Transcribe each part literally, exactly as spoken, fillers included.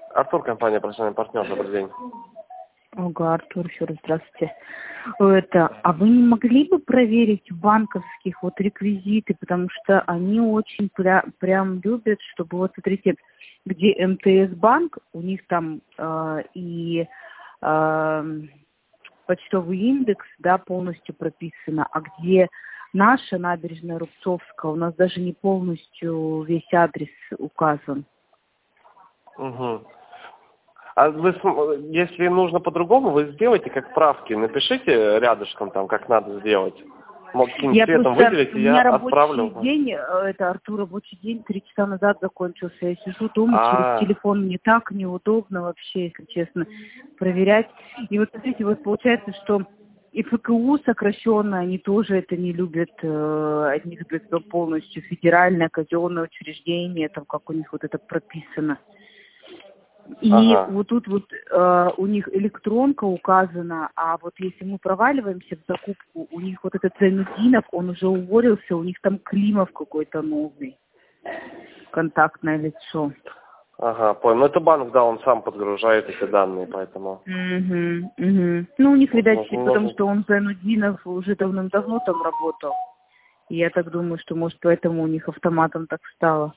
Артур, компания «Профессиональный партнер», добрый день. Ага, Артур, еще раз здравствуйте. Это, а вы не могли бы проверить банковских вот реквизиты, потому что они очень пря прям любят, чтобы вот смотрите, где эм тэ эс банк, у них там э, и э, почтовый индекс, да, полностью прописано, а где наша набережная Рубцовская, у нас даже не полностью весь адрес указан. Угу. А вы, если нужно по-другому, вы сделайте как правки, напишите рядышком там, как надо сделать. Каким Я цветом просто, выделите, у я меня отправлю. рабочий день, это, Артур, рабочий день три часа назад закончился. Я сижу дома, А, через телефон мне так неудобно вообще, если честно, проверять. И вот смотрите, вот получается, что и эф ка у сокращенно, они тоже это не любят, э, они любят полностью федеральное, казенное учреждение, там как у них вот это прописано. И ага. вот тут вот э, у них электронка указана, а вот если мы проваливаемся в закупку, у них вот этот Зайнудинов, он уже уволился, у них там Климов какой-то новый, контактное лицо. Ага, понял. Ну это банк, да, он сам подгружает эти данные, поэтому. Угу, угу. Ну у них, Вот, видать, можно, потому можно... что он Зайнудинов уже давным-давно там работал. И я так думаю, что может поэтому у них автоматом так стало.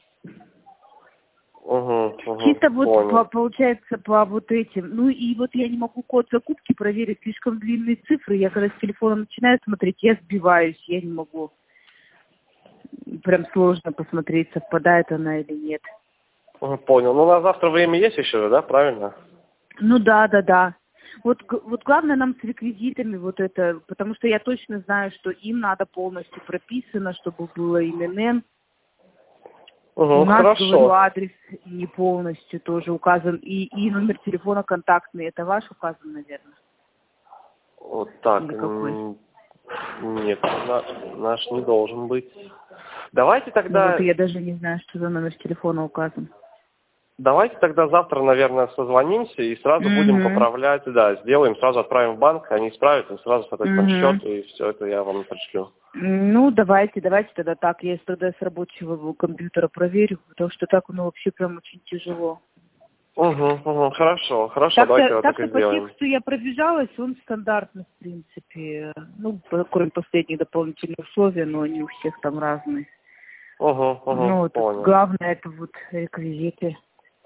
Угу, угу, Чисто вот по, понял. получается по вот этим. Ну и вот я не могу код закупки проверить, слишком длинные цифры. Я когда с телефона начинаю смотреть, я сбиваюсь, я не могу. Прям сложно посмотреть, совпадает она или нет. Угу, понял. Ну на завтра время есть еще, да, правильно? Ну да, да, да. Вот, г- вот главное нам с реквизитами вот это, потому что я точно знаю, что им надо полностью прописано, чтобы было эн эн эн. У Угу, нас, говорю, хорошо. адрес не полностью тоже указан. И, и номер телефона контактный. Это ваш указан, наверное? Вот так. Или какой? м, Нет, на- наш не должен быть. Давайте Ну вот тогда, я даже не знаю, что за номер телефона указан. давайте тогда завтра, наверное, созвонимся и сразу будем Угу. поправлять, да, сделаем, сразу отправим в банк, они исправят, и сразу, соответственно, Угу. счет, и все это я вам пришлю. Ну, давайте, давайте тогда так. Я тогда с рабочего компьютера проверю, потому что так, ну, вообще прям очень тяжело. Угу, угу, хорошо, хорошо, давайте Так-то, вот так и так-то по сделаем. тексту я пробежалась, он стандартный, в принципе. Ну, по- кроме последних дополнительных условий, но они у всех там разные. Угу, Ну, угу, вот понял. главное это вот реквизиты.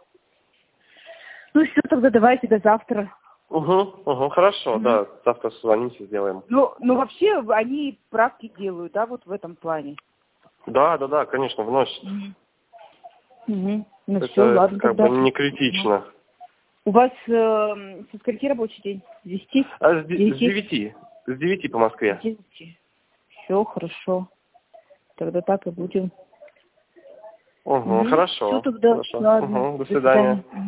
Ну, все, тогда давайте до завтра. Угу, угу, хорошо, Мгм. да, завтра созвонимся, сделаем. Ну, ну, вообще они правки делают, да, вот в этом плане. Да, да, да, конечно, вносит. Мгм. Мгм. Ну Это, все, это ладно как бы тогда. не Мгм. критично. У вас э, со скольки рабочий день? С десяти? А с, де- с Десяти? девяти, с девяти по С Москве. десяти. Все, хорошо. Тогда так и будем. Угу, Угу. Все хорошо, тогда. хорошо. Ладно. Угу, до До свидания. свидания. Мгм.